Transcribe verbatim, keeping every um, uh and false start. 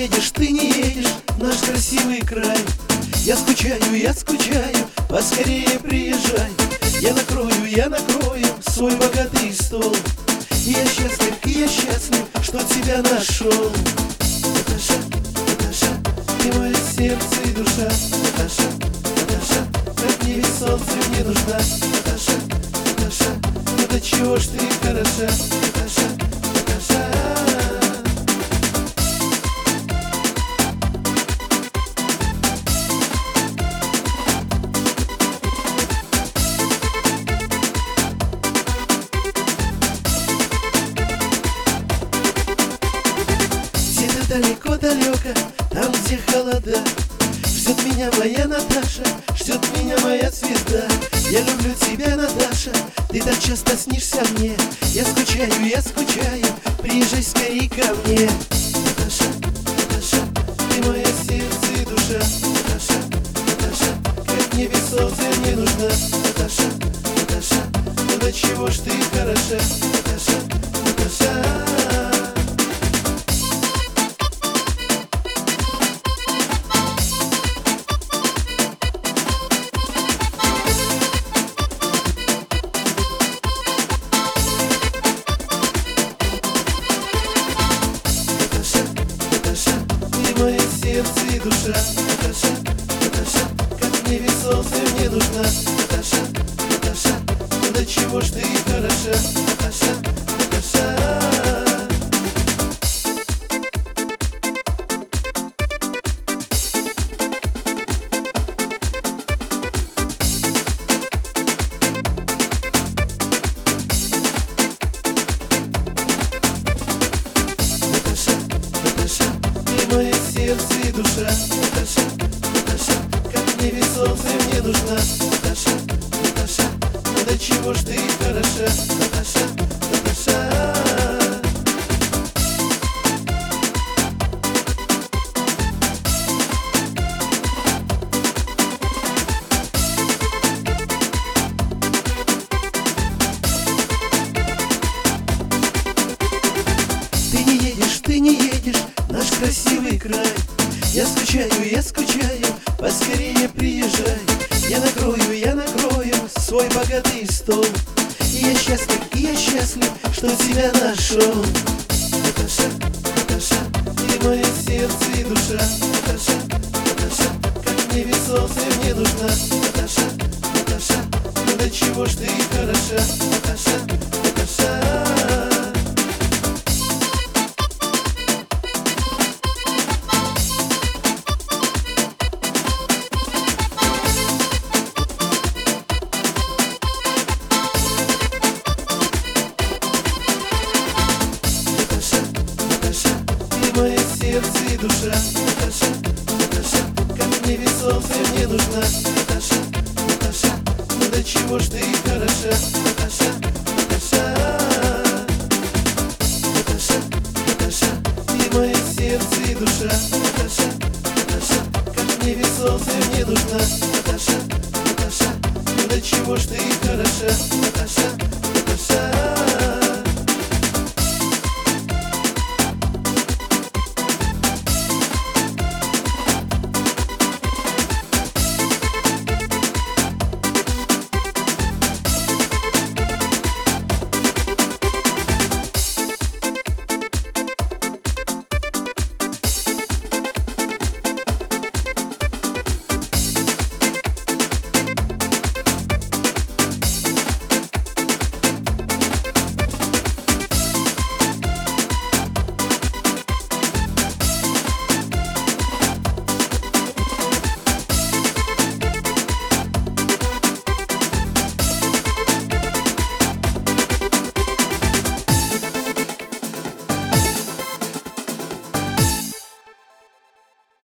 едешь, ты не едешь в наш красивый край. Я скучаю, я скучаю, поскорее приезжай. Я накрою, я накрою свой богатый стол. И я счастлив, и я счастлив, что тебя нашел. Наташа, Наташа, ты мое сердце и душа. Наташа, Наташа, как мне ведь солнце мне нужна. Наташа, Наташа, ну до чего ж ты хороша. Наташа, Наташа. Далеко-далеко, там, где холода, ждет меня моя Наташа, ждет меня моя звезда. Я люблю тебя, Наташа, ты так часто снишься мне. Я скучаю, я скучаю, приезжай скорей ко мне. Наташа, Наташа, ты мое сердце и душа. Наташа, Наташа, как мне без солнца мне нужна. Наташа, Наташа, ну до чего ж ты хороша. Наташа, Наташа. Мое сердце и душа. Наташа, Наташа, как мне ведь солнце мне нужна. Наташа, Наташа, ну до чего ж ты хороша. Наташа, Наташа. Мое сердце и душа. Наташа, Наташа, как мне ведь солнце мне нужна. Наташа, Наташа, ну до чего ж ты хороша. Наташа, Наташа. Ты не едешь, ты не едешь наш красивый край. Я скучаю, я скучаю, поскорее приезжай. Я накрою, я накрою свой богатый стол. И я счастлив, и я счастлив, что тебя нашел. Наташа, Наташа, ты мое сердце и душа. Наташа, Наташа, как мне ведь солнце мне нужна. Наташа, Наташа, ну до чего ж ты хороша. Наташа, Наташа. Мое сердце и душа. Наташа, Наташа, как мне ведь солнце мне нужна. Наташа, Наташа, ну до чего ж ты хороша. Наташа, Наташа. Наташа, Наташа, ты мое сердце и душа. Наташа, Наташа, как мне ведь солнце мне нужна. Наташа, Наташа, ну до чего ж ты хороша. Наташа, Наташа.